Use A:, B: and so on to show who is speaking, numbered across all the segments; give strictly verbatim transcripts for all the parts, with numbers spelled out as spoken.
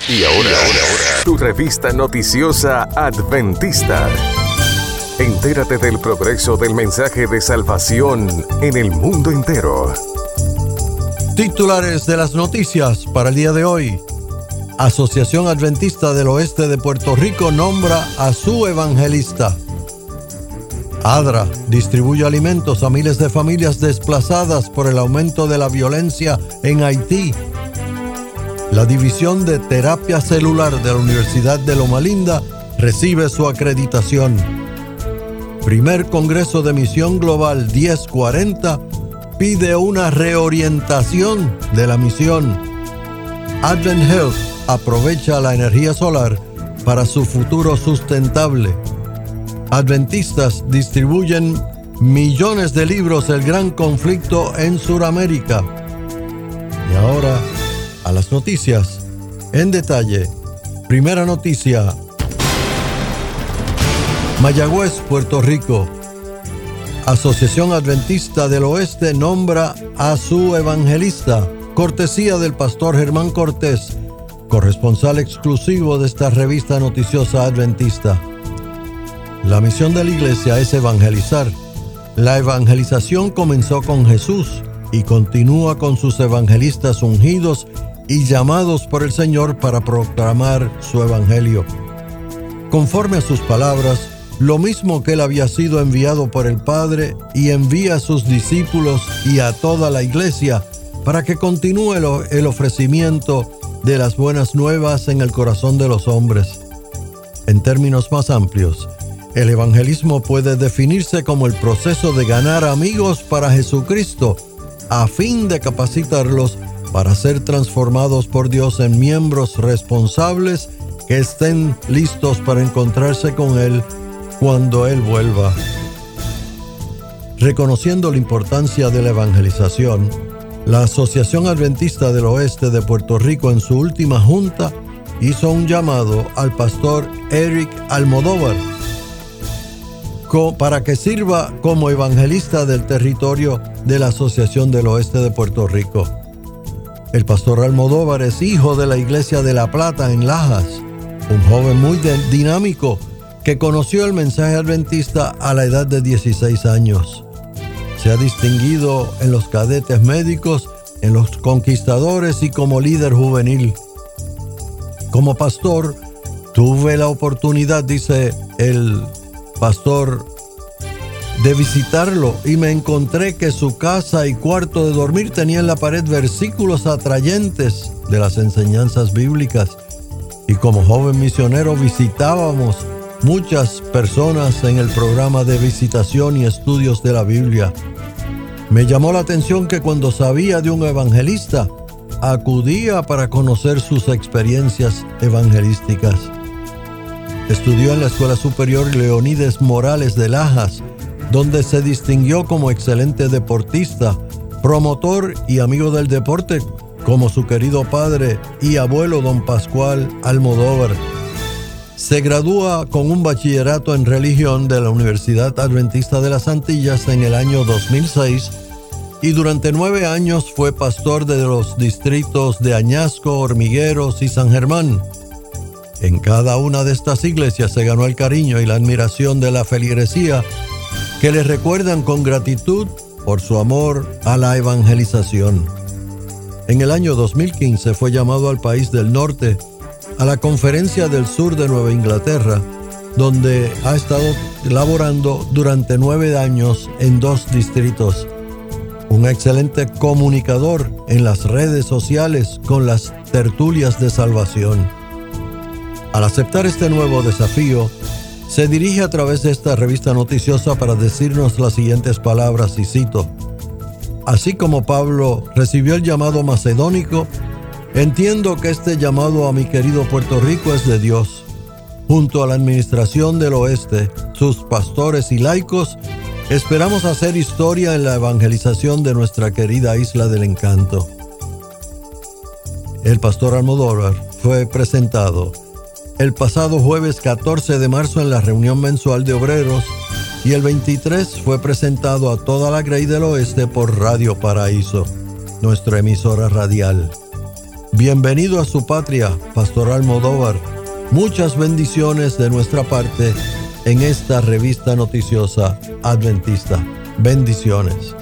A: Y ahora, y ahora, ahora, tu revista noticiosa Adventista. Entérate del progreso del mensaje de salvación en el mundo entero.
B: Titulares de las noticias para el día de hoy. Asociación Adventista del Oeste de Puerto Rico nombra a su evangelista. ADRA distribuye alimentos a miles de familias desplazadas por el aumento de la violencia en Haití. La División de Terapia Celular de la Universidad de Loma Linda recibe su acreditación. Primer Congreso de Misión Global diez cuarenta pide una reorientación de la misión. Advent Health aprovecha la energía solar para su futuro sustentable. Adventistas distribuyen millones de libros del gran conflicto en Sudamérica. Y ahora, a las noticias en detalle. Primera noticia. Mayagüez, Puerto Rico. Asociación Adventista del Oeste nombra a su evangelista, cortesía del pastor Germán Cortés, corresponsal exclusivo de esta revista noticiosa adventista. La misión de la iglesia es evangelizar. La evangelización comenzó con Jesús y continúa con sus evangelistas ungidos y llamados por el Señor para proclamar su evangelio. Conforme a sus palabras, lo mismo que él había sido enviado por el Padre y envía a sus discípulos y a toda la iglesia para que continúe el ofrecimiento de las buenas nuevas en el corazón de los hombres. En términos más amplios, el evangelismo puede definirse como el proceso de ganar amigos para Jesucristo a fin de capacitarlos para ser transformados por Dios en miembros responsables que estén listos para encontrarse con Él cuando Él vuelva. Reconociendo la importancia de la evangelización, la Asociación Adventista del Oeste de Puerto Rico en su última junta hizo un llamado al pastor Eric Almodóvar para que sirva como evangelista del territorio de la Asociación del Oeste de Puerto Rico. El pastor Almodóvar es hijo de la Iglesia de La Plata en Lajas, un joven muy dinámico que conoció el mensaje adventista a la edad de dieciséis años. Se ha distinguido en los cadetes médicos, en los conquistadores y como líder juvenil. Como pastor, tuve la oportunidad, dice el pastor, de visitarlo y me encontré que su casa y cuarto de dormir tenía en la pared versículos atrayentes de las enseñanzas bíblicas. Y como joven misionero visitábamos muchas personas en el programa de visitación y estudios de la Biblia. Me llamó la atención que cuando sabía de un evangelista, acudía para conocer sus experiencias evangelísticas. Estudió en la Escuela Superior Leonides Morales de Lajas, donde se distinguió como excelente deportista, promotor y amigo del deporte, como su querido padre y abuelo don Pascual Almodóvar. Se gradúa con un bachillerato en religión de la Universidad Adventista de las Antillas en el año dos mil seis y durante nueve años fue pastor de los distritos de Añasco, Hormigueros y San Germán. En cada una de estas iglesias se ganó el cariño y la admiración de la feligresía, que le recuerdan con gratitud por su amor a la evangelización. En el año dos mil quince fue llamado al país del norte, a la Conferencia del Sur de Nueva Inglaterra, donde ha estado laborando durante nueve años en dos distritos. Un excelente comunicador en las redes sociales con las tertulias de salvación. Al aceptar este nuevo desafío, se dirige a través de esta revista noticiosa para decirnos las siguientes palabras, y cito: así como Pablo recibió el llamado macedónico, entiendo que este llamado a mi querido Puerto Rico es de Dios. Junto a la administración del oeste, sus pastores y laicos, esperamos hacer historia en la evangelización de nuestra querida Isla del Encanto. El pastor Almodóvar fue presentado el pasado jueves catorce de marzo en la reunión mensual de obreros y el veintitrés fue presentado a toda la Grey del Oeste por Radio Paraíso, nuestra emisora radial. Bienvenido a su patria, Pastor Almodóvar. Muchas bendiciones de nuestra parte en esta revista noticiosa adventista. Bendiciones.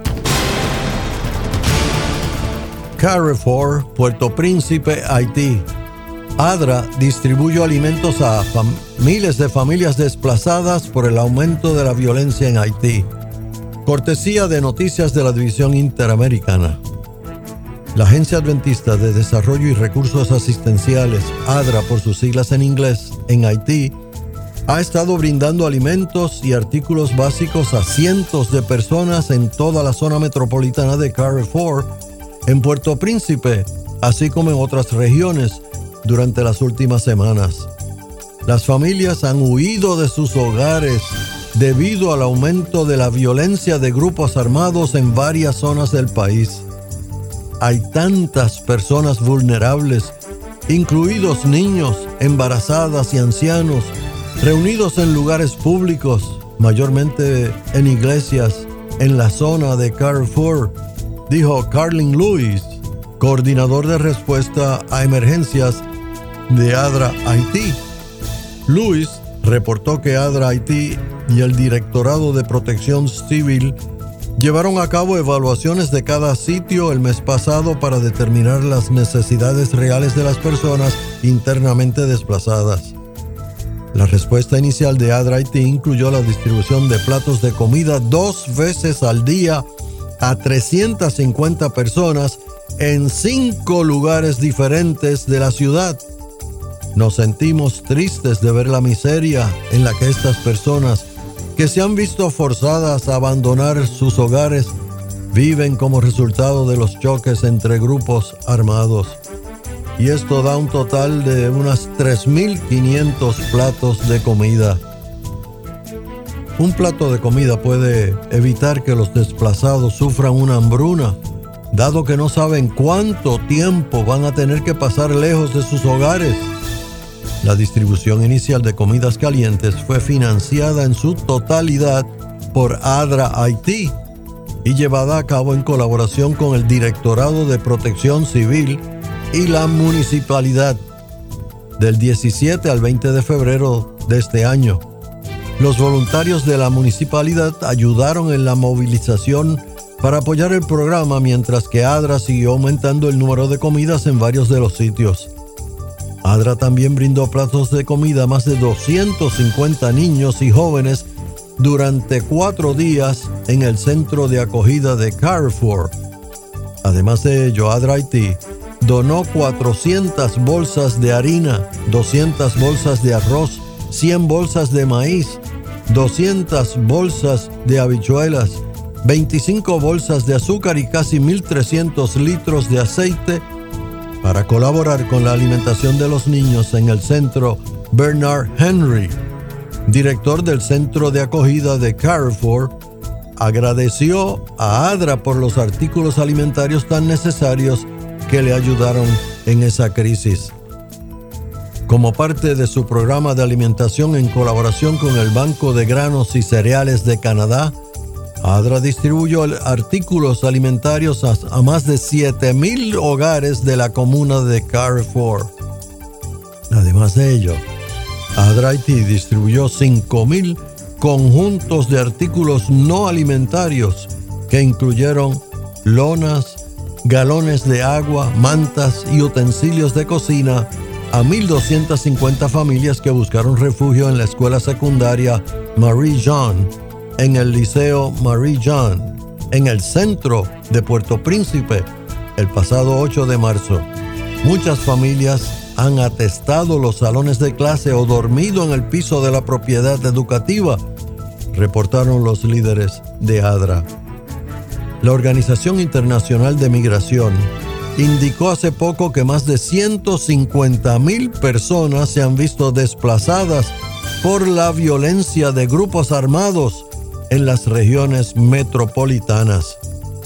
B: Carrefour, Puerto Príncipe, Haití. ADRA distribuyó alimentos a fam- miles de familias desplazadas por el aumento de la violencia en Haití. Cortesía de Noticias de la División Interamericana. La Agencia Adventista de Desarrollo y Recursos Asistenciales, ADRA por sus siglas en inglés, en Haití, ha estado brindando alimentos y artículos básicos a cientos de personas en toda la zona metropolitana de Carrefour, en Puerto Príncipe, así como en otras regiones, durante las últimas semanas. Las familias han huido de sus hogares debido al aumento de la violencia de grupos armados en varias zonas del país. Hay tantas personas vulnerables, incluidos niños, embarazadas y ancianos, reunidos en lugares públicos, mayormente en iglesias, en la zona de Carrefour, dijo Carlin Lewis, coordinador de respuesta a emergencias de ADRA Haití. Lewis reportó que ADRA Haití y el Directorado de Protección Civil llevaron a cabo evaluaciones de cada sitio el mes pasado para determinar las necesidades reales de las personas internamente desplazadas. La respuesta inicial de ADRA Haití incluyó la distribución de platos de comida dos veces al día a trescientas cincuenta personas en cinco lugares diferentes de la ciudad. Nos sentimos tristes de ver la miseria en la que estas personas, que se han visto forzadas a abandonar sus hogares, viven como resultado de los choques entre grupos armados. Y esto da un total de unas tres mil quinientos platos de comida. Un plato de comida puede evitar que los desplazados sufran una hambruna, dado que no saben cuánto tiempo van a tener que pasar lejos de sus hogares. La distribución inicial de comidas calientes fue financiada en su totalidad por ADRA Haití y llevada a cabo en colaboración con el Directorado de Protección Civil y la Municipalidad. Del diecisiete al veinte de febrero de este año, los voluntarios de la municipalidad ayudaron en la movilización para apoyar el programa, mientras que ADRA siguió aumentando el número de comidas en varios de los sitios. ADRA también brindó platos de comida a más de doscientos cincuenta niños y jóvenes durante cuatro días en el centro de acogida de Carrefour. Además de ello, ADRA Haití donó cuatrocientas bolsas de harina, doscientas bolsas de arroz, cien bolsas de maíz, doscientas bolsas de habichuelas, veinticinco bolsas de azúcar y casi mil trescientos litros de aceite para colaborar con la alimentación de los niños en el centro Bernard Henry. Director del centro de acogida de Carrefour, agradeció a ADRA por los artículos alimentarios tan necesarios que le ayudaron en esa crisis. Como parte de su programa de alimentación en colaboración con el Banco de Granos y Cereales de Canadá, ADRA distribuyó artículos alimentarios a, a más de siete mil hogares de la comuna de Carrefour. Además de ello, ADRA Haití distribuyó cinco mil conjuntos de artículos no alimentarios que incluyeron lonas, galones de agua, mantas y utensilios de cocina a mil doscientas cincuenta familias que buscaron refugio en la escuela secundaria Marie Jean, en el Liceo Marie Jean, en el centro de Puerto Príncipe, el pasado ocho de marzo. Muchas familias han atestado los salones de clase o dormido en el piso de la propiedad educativa, reportaron los líderes de ADRA. La Organización Internacional de Migración indicó hace poco que más de ciento cincuenta mil personas se han visto desplazadas por la violencia de grupos armados en las regiones metropolitanas.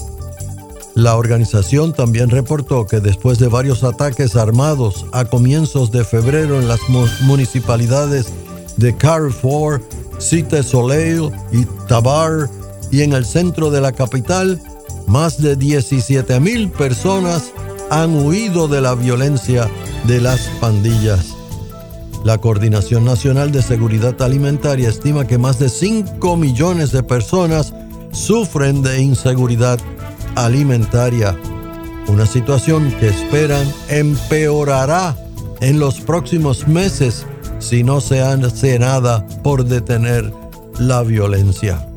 B: La organización también reportó que después de varios ataques armados a comienzos de febrero en las municipalidades de Carrefour, Cité Soleil y Tabar y en el centro de la capital, más de diecisiete mil personas han huido de la violencia de las pandillas. La Coordinación Nacional de Seguridad Alimentaria estima que más de cinco millones de personas sufren de inseguridad alimentaria, una situación que esperan empeorará en los próximos meses si no se hace nada por detener la violencia.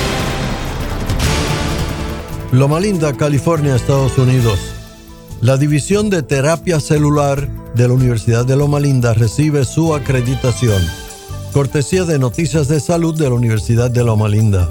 B: Loma Linda, California, Estados Unidos. La División de Terapia Celular de la Universidad de Loma Linda recibe su acreditación, cortesía de Noticias de Salud de la Universidad de Loma Linda.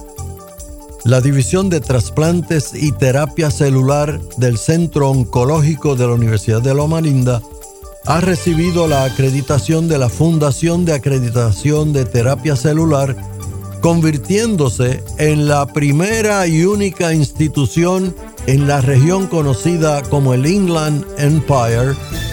B: La División de Trasplantes y Terapia Celular del Centro Oncológico de la Universidad de Loma Linda ha recibido la acreditación de la Fundación de Acreditación de Terapia Celular, convirtiéndose en la primera y única institución en la región conocida como el Inland Empire,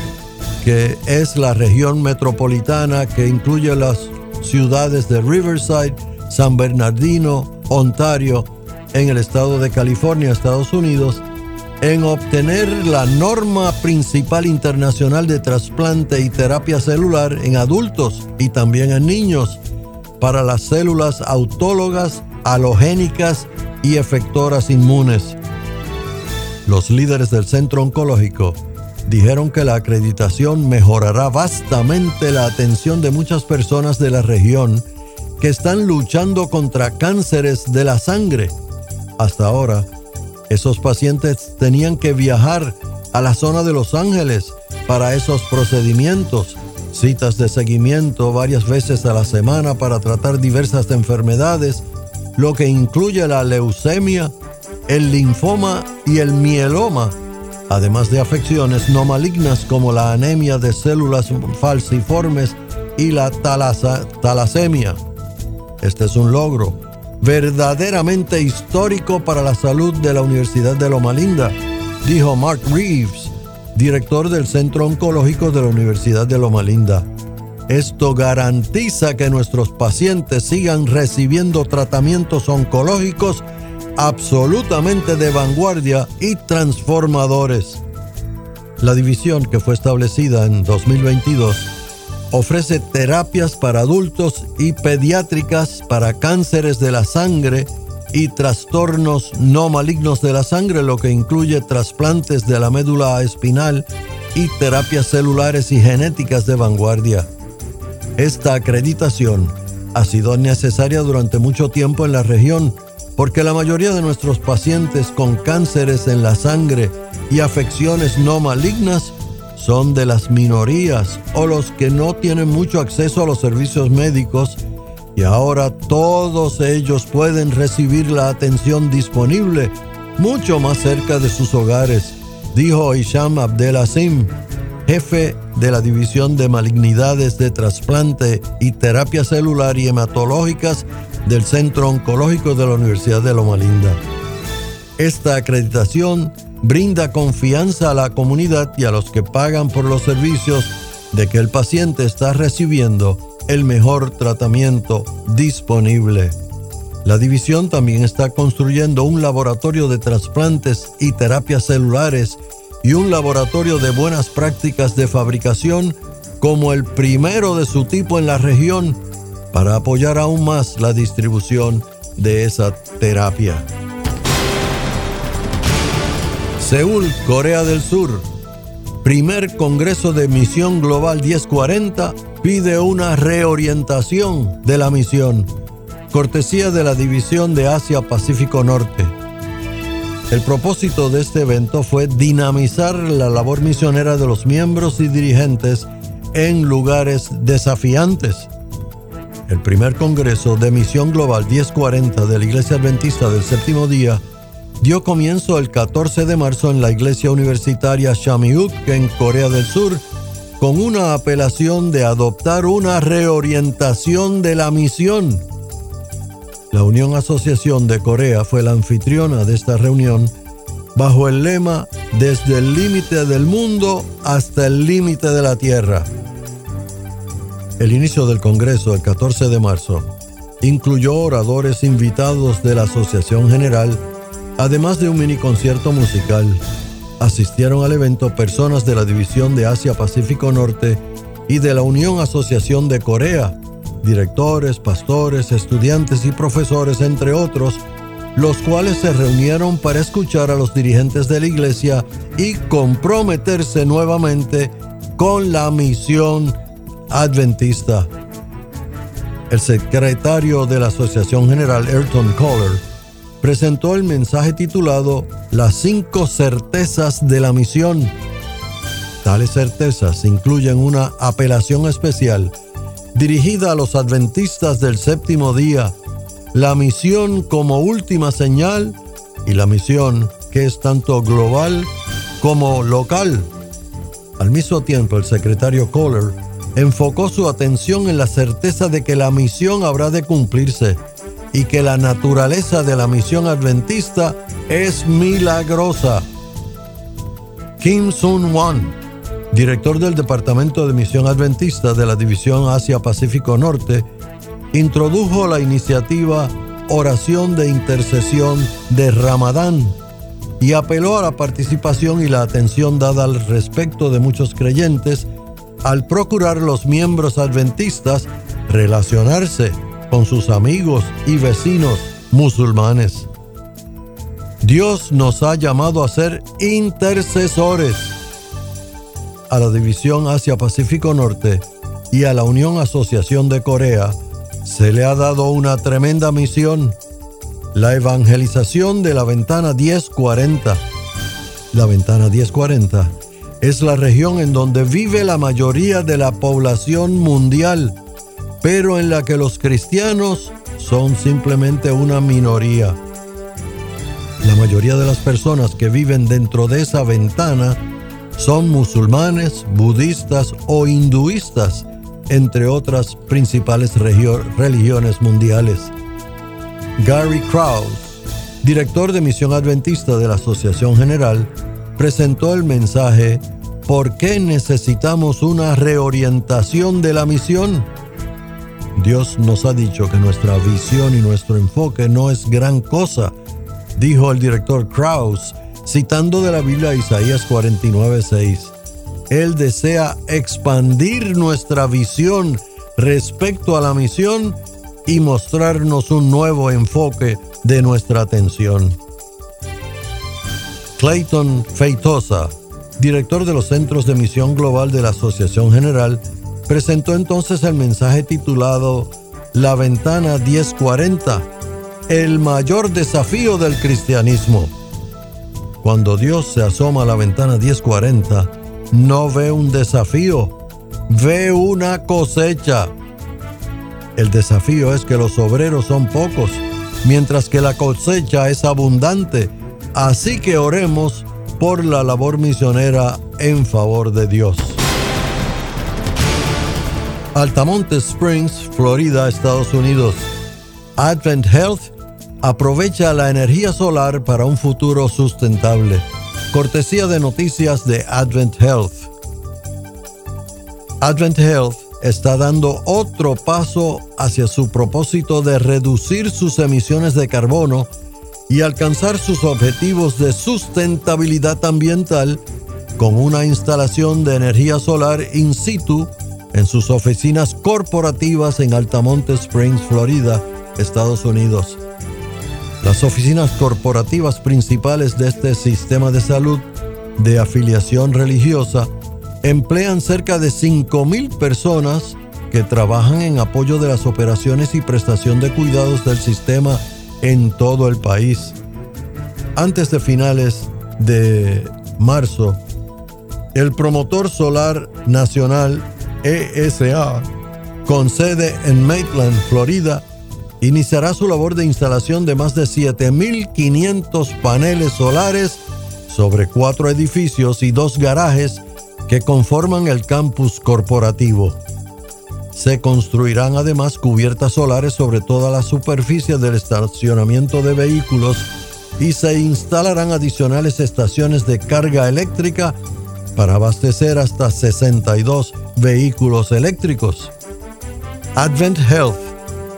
B: que es la región metropolitana que incluye las ciudades de Riverside, San Bernardino, Ontario, en el estado de California, Estados Unidos, en obtener la norma principal internacional de trasplante y terapia celular en adultos y también en niños para las células autólogas, halogénicas y efectoras inmunes. Los líderes del centro oncológico dijeron que la acreditación mejorará vastamente la atención de muchas personas de la región que están luchando contra cánceres de la sangre. Hasta ahora, esos pacientes tenían que viajar a la zona de Los Ángeles para esos procedimientos, citas de seguimiento varias veces a la semana para tratar diversas enfermedades, lo que incluye la leucemia, el linfoma y el mieloma, además de afecciones no malignas como la anemia de células falciformes y la talasa, talasemia. Este es un logro verdaderamente histórico para la salud de la Universidad de Loma Linda, dijo Mark Reeves, director del Centro Oncológico de la Universidad de Loma Linda. Esto garantiza que nuestros pacientes sigan recibiendo tratamientos oncológicos absolutamente de vanguardia y transformadores. La división, que fue establecida en dos mil veintidós, ofrece terapias para adultos y pediátricas para cánceres de la sangre y trastornos no malignos de la sangre, lo que incluye trasplantes de la médula espinal y terapias celulares y genéticas de vanguardia. Esta acreditación ha sido necesaria durante mucho tiempo en la región porque la mayoría de nuestros pacientes con cánceres en la sangre y afecciones no malignas son de las minorías o los que no tienen mucho acceso a los servicios médicos, y ahora todos ellos pueden recibir la atención disponible mucho más cerca de sus hogares, dijo Hisham Abdelazim, jefe de la División de Malignidades de Trasplante y Terapia Celular y Hematológicas del Centro Oncológico de la Universidad de Loma Linda. Esta acreditación brinda confianza a la comunidad y a los que pagan por los servicios de que el paciente está recibiendo el mejor tratamiento disponible. La división también está construyendo un laboratorio de trasplantes y terapias celulares y un laboratorio de buenas prácticas de fabricación como el primero de su tipo en la región para apoyar aún más la distribución de esa terapia. Seúl, Corea del Sur. Primer Congreso de Misión Global diez cuarenta pide una reorientación de la misión, cortesía de la División de Asia-Pacífico Norte. El propósito de este evento fue dinamizar la labor misionera de los miembros y dirigentes en lugares desafiantes. El primer Congreso de Misión Global diez cuarenta de la Iglesia Adventista del Séptimo Día dio comienzo el catorce de marzo en la Iglesia Universitaria Shamyuk en Corea del Sur, con una apelación de adoptar una reorientación de la misión. La Unión Asociación de Corea fue la anfitriona de esta reunión bajo el lema "Desde el límite del mundo hasta el límite de la tierra". El inicio del Congreso, el catorce de marzo, incluyó oradores invitados de la Asociación General, además de un mini concierto musical. Asistieron al evento personas de la División de Asia-Pacífico Norte y de la Unión Asociación de Corea, directores, pastores, estudiantes y profesores, entre otros, los cuales se reunieron para escuchar a los dirigentes de la iglesia y comprometerse nuevamente con la misión adventista. El secretario de la Asociación General, Ayrton Kohler, presentó el mensaje titulado Las cinco certezas de la misión. Tales certezas incluyen una apelación especial dirigida a los adventistas del séptimo día, la misión como última señal y la misión que es tanto global como local. Al mismo tiempo, el secretario Kohler enfocó su atención en la certeza de que la misión habrá de cumplirse y que la naturaleza de la misión adventista es milagrosa. Kim Sun-Won, director del Departamento de Misión Adventista de la División Asia-Pacífico Norte, introdujo la iniciativa Oración de Intercesión de Ramadán y apeló a la participación y la atención dada al respecto de muchos creyentes al procurar los miembros adventistas relacionarse con sus amigos y vecinos musulmanes. Dios nos ha llamado a ser intercesores. A la División Asia-Pacífico Norte y a la Unión Asociación de Corea se le ha dado una tremenda misión: la evangelización de la Ventana diez cuarenta. La Ventana diez cuarenta es la región en donde vive la mayoría de la población mundial, pero en la que los cristianos son simplemente una minoría. La mayoría de las personas que viven dentro de esa ventana son musulmanes, budistas o hinduistas, entre otras principales regio- religiones mundiales. Gary Krause, director de Misión Adventista de la Asociación General, presentó el mensaje ¿Por qué necesitamos una reorientación de la misión? Dios nos ha dicho que nuestra visión y nuestro enfoque no es gran cosa, dijo el director Krause, citando de la Biblia Isaías cuarenta y nueve seis. Él desea expandir nuestra visión respecto a la misión y mostrarnos un nuevo enfoque de nuestra atención. Clayton Feitosa, director de los Centros de Misión Global de la Asociación General, presentó entonces el mensaje titulado La Ventana diez cuarenta, el mayor desafío del cristianismo. Cuando Dios se asoma a la Ventana diez cuarenta, no ve un desafío, ve una cosecha. El desafío es que los obreros son pocos, mientras que la cosecha es abundante. Así que oremos por la labor misionera en favor de Dios. Altamonte Springs, Florida, Estados Unidos. Advent Health aprovecha la energía solar para un futuro sustentable. Cortesía de noticias de Advent Health. Advent Health está dando otro paso hacia su propósito de reducir sus emisiones de carbono y alcanzar sus objetivos de sustentabilidad ambiental con una instalación de energía solar in situ en sus oficinas corporativas en Altamonte Springs, Florida, Estados Unidos. Las oficinas corporativas principales de este sistema de salud de afiliación religiosa emplean cerca de cinco mil personas que trabajan en apoyo de las operaciones y prestación de cuidados del sistema en todo el país. Antes de finales de marzo, el promotor solar nacional E S A, con sede en Maitland, Florida, iniciará su labor de instalación de más de siete mil quinientos paneles solares sobre cuatro edificios y dos garajes que conforman el campus corporativo. Se construirán además cubiertas solares sobre toda la superficie del estacionamiento de vehículos y se instalarán adicionales estaciones de carga eléctrica para abastecer hasta sesenta y dos vehículos eléctricos. Advent Health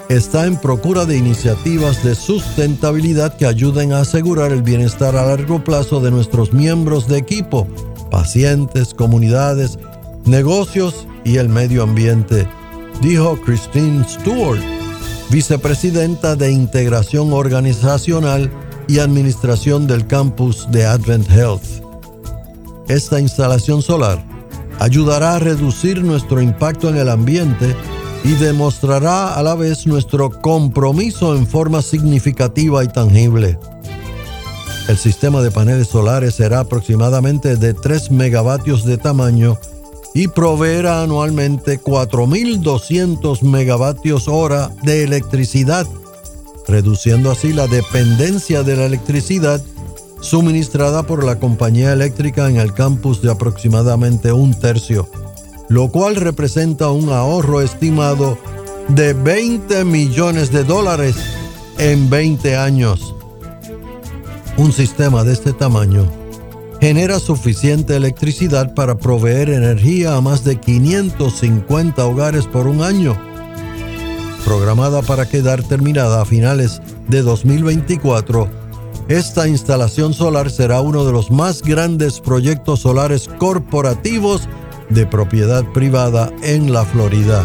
B: está en procura de iniciativas de sustentabilidad que ayuden a asegurar el bienestar a largo plazo de nuestros miembros de equipo, pacientes, comunidades, negocios y el medio ambiente, dijo Christine Stewart, vicepresidenta de Integración Organizacional y Administración del campus de Advent Health. Esta instalación solar ayudará a reducir nuestro impacto en el ambiente y demostrará a la vez nuestro compromiso en forma significativa y tangible. El sistema de paneles solares será aproximadamente de tres megavatios de tamaño y proveerá anualmente cuatro mil doscientos megavatios hora de electricidad, reduciendo así la dependencia de la electricidad suministrada por la compañía eléctrica en el campus de aproximadamente un tercio, lo cual representa un ahorro estimado de veinte millones de dólares en veinte años. Un sistema de este tamaño genera suficiente electricidad para proveer energía a más de quinientos cincuenta hogares por un año. Programada para quedar terminada a finales de dos mil veinticuatro, esta instalación solar será uno de los más grandes proyectos solares corporativos de propiedad privada en la Florida.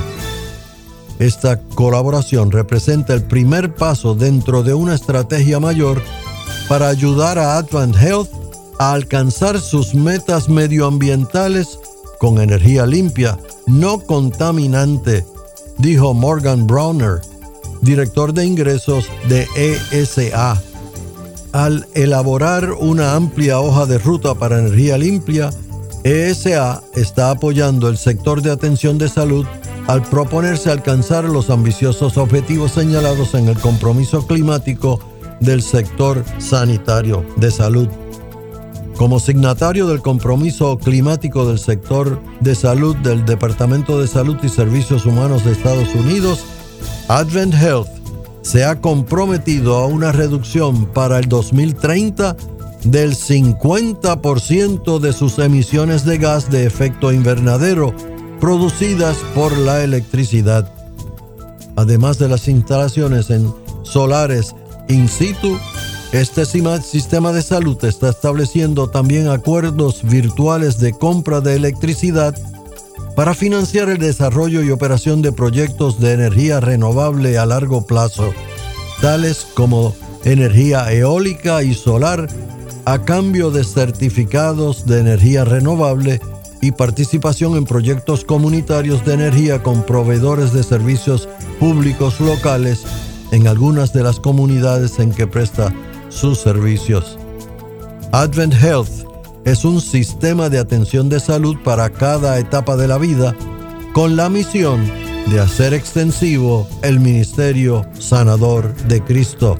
B: Esta colaboración representa el primer paso dentro de una estrategia mayor para ayudar a Advent Health a alcanzar sus metas medioambientales con energía limpia, no contaminante, dijo Morgan Browner, director de ingresos de E S A. Al elaborar una amplia hoja de ruta para energía limpia, E S A está apoyando el sector de atención de salud al proponerse alcanzar los ambiciosos objetivos señalados en el compromiso climático del sector sanitario de salud. Como signatario del compromiso climático del sector de salud del Departamento de Salud y Servicios Humanos de Estados Unidos, Advent Health se ha comprometido a una reducción para el dos mil treinta del cincuenta por ciento de sus emisiones de gas de efecto invernadero producidas por la electricidad. Además de las instalaciones en solares in situ, este sistema de salud está estableciendo también acuerdos virtuales de compra de electricidad para financiar el desarrollo y operación de proyectos de energía renovable a largo plazo, tales como energía eólica y solar, a cambio de certificados de energía renovable y participación en proyectos comunitarios de energía con proveedores de servicios públicos locales en algunas de las comunidades en que presta sus servicios. Advent Health es un sistema de atención de salud para cada etapa de la vida, con la misión de hacer extensivo el ministerio sanador de Cristo.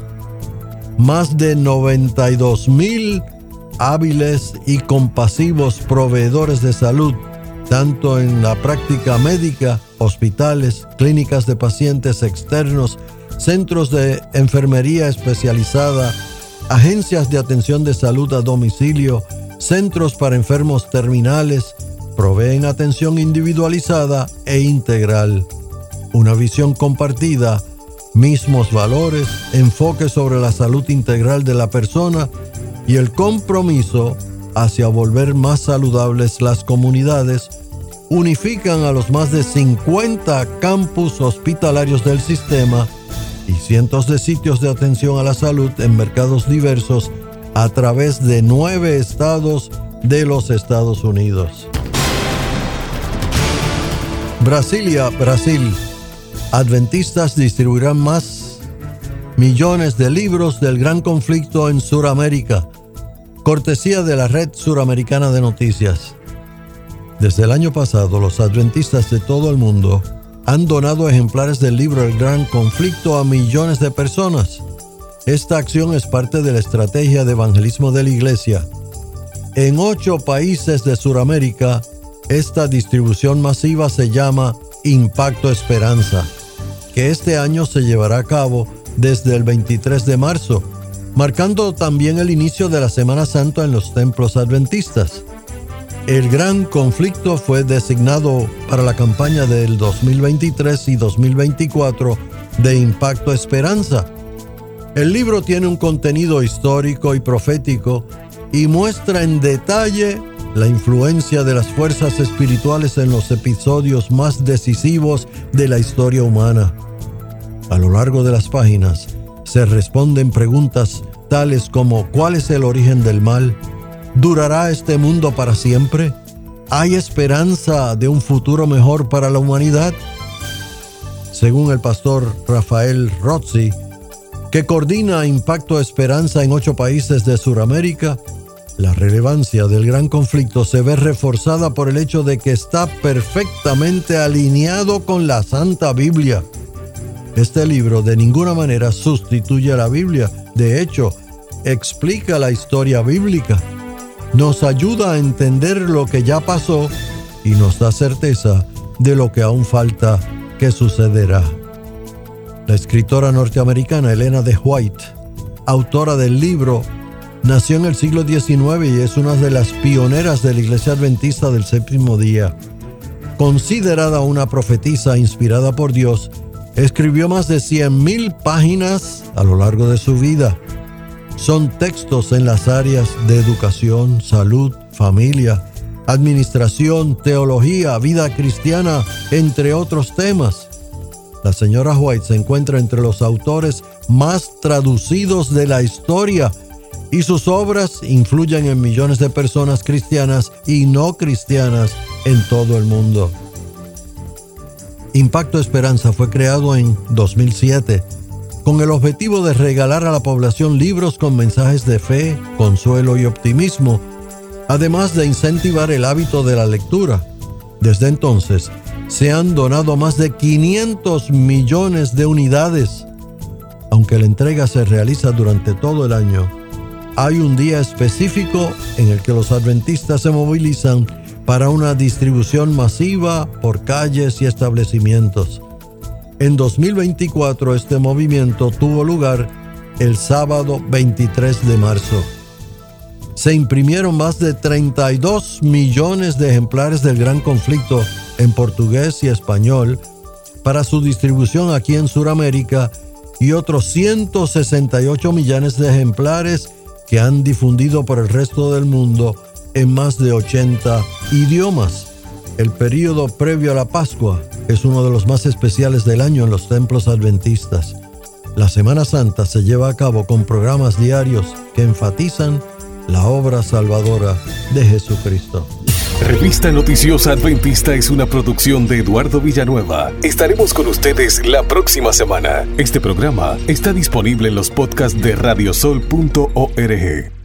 B: Más de noventa y dos mil hábiles y compasivos proveedores de salud, tanto en la práctica médica, hospitales, clínicas de pacientes externos, centros de enfermería especializada, agencias de atención de salud a domicilio, centros para enfermos terminales, proveen atención individualizada e integral. Una visión compartida, mismos valores, enfoque sobre la salud integral de la persona y el compromiso hacia volver más saludables las comunidades unifican a los más de cincuenta campus hospitalarios del sistema y cientos de sitios de atención a la salud en mercados diversos a través de nueve estados de los Estados Unidos. Brasilia, Brasil. Adventistas distribuirán más millones de libros del gran conflicto en Suramérica, cortesía de la Red Suramericana de Noticias. Desde el año pasado, los adventistas de todo el mundo han donado ejemplares del libro El Gran Conflicto a millones de personas. Esta acción es parte de la estrategia de evangelismo de la Iglesia. En ocho países de Suramérica, esta distribución masiva se llama Impacto Esperanza, que este año se llevará a cabo desde el veintitrés de marzo, marcando también el inicio de la Semana Santa en los templos adventistas. El Gran Conflicto fue designado para la campaña del dos mil veintitrés y dos mil veinticuatro de Impacto Esperanza. El libro tiene un contenido histórico y profético y muestra en detalle la influencia de las fuerzas espirituales en los episodios más decisivos de la historia humana. A lo largo de las páginas se responden preguntas tales como ¿cuál es el origen del mal? ¿Durará este mundo para siempre? ¿Hay esperanza de un futuro mejor para la humanidad? Según el pastor Rafael Rozzi, que coordina Impacto Esperanza en ocho países de Sudamérica, la relevancia del Gran Conflicto se ve reforzada por el hecho de que está perfectamente alineado con la Santa Biblia. Este libro de ninguna manera sustituye a la Biblia. De hecho, explica la historia bíblica. Nos ayuda a entender lo que ya pasó y nos da certeza de lo que aún falta que sucederá. La escritora norteamericana Elena de White, autora del libro, nació en el siglo diecinueve y es una de las pioneras de la Iglesia Adventista del Séptimo Día. Considerada una profetisa inspirada por Dios, escribió más de cien mil páginas a lo largo de su vida. Son textos en las áreas de educación, salud, familia, administración, teología, vida cristiana, entre otros temas. La señora White se encuentra entre los autores más traducidos de la historia y sus obras influyen en millones de personas cristianas y no cristianas en todo el mundo. Impacto Esperanza fue creado en dos mil siete con el objetivo de regalar a la población libros con mensajes de fe, consuelo y optimismo, además de incentivar el hábito de la lectura. Desde entonces, se han donado más de quinientos millones de unidades. Aunque la entrega se realiza durante todo el año, hay un día específico en el que los adventistas se movilizan para una distribución masiva por calles y establecimientos. En dos mil veinticuatro este movimiento tuvo lugar el sábado veintitrés de marzo. Se imprimieron más de treinta y dos millones de ejemplares del Gran Conflicto en portugués y español para su distribución aquí en Sudamérica y otros ciento sesenta y ocho millones de ejemplares que han difundido por el resto del mundo en más de ochenta idiomas. El período previo a la Pascua es uno de los más especiales del año en los templos adventistas. La Semana Santa se lleva a cabo con programas diarios que enfatizan la obra salvadora de Jesucristo.
A: Revista Noticiosa Adventista es una producción de Eduardo Villanueva. Estaremos con ustedes la próxima semana. Este programa está disponible en los podcasts de radiosol punto org.